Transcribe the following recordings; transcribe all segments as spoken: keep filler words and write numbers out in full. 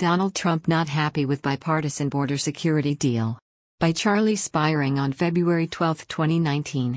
Donald Trump not happy with bipartisan border security deal. By Charlie Spiring on February twelfth, twenty nineteen.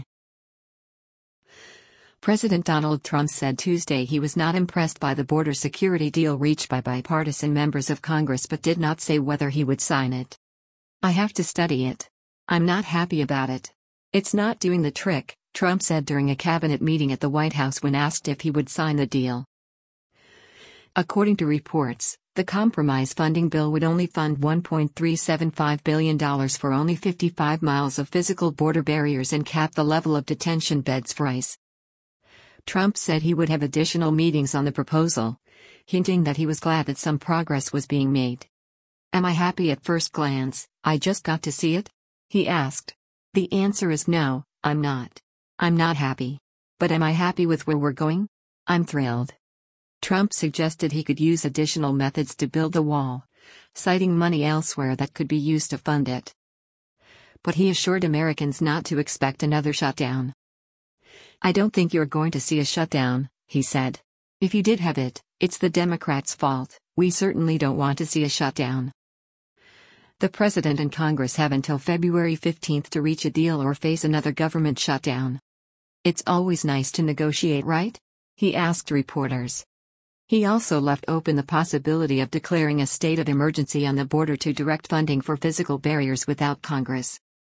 President Donald Trump said Tuesday he was not impressed by the border security deal reached by bipartisan members of Congress but did not say whether he would sign it. "I have to study it. I'm not happy about it. It's not doing the trick," Trump said during a cabinet meeting at the White House when asked if he would sign the deal. According to reports, the compromise funding bill would only fund one point three seven five billion dollars for only fifty-five miles of physical border barriers and cap the level of detention beds for ICE. Trump said he would have additional meetings on the proposal, hinting that he was glad that some progress was being made. "Am I happy at first glance? I just got to see it?" he asked. "The answer is no, I'm not. I'm not happy. But am I happy with where we're going? I'm thrilled." Trump suggested he could use additional methods to build the wall, citing money elsewhere that could be used to fund it. But he assured Americans not to expect another shutdown. "I don't think you're going to see a shutdown," he said. "If you did have it, it's the Democrats' fault. We certainly don't want to see a shutdown." The president and Congress have until February fifteenth to reach a deal or face another government shutdown. "It's always nice to negotiate, right?" he asked reporters. He also left open the possibility of declaring a state of emergency on the border to direct funding for physical barriers without Congress.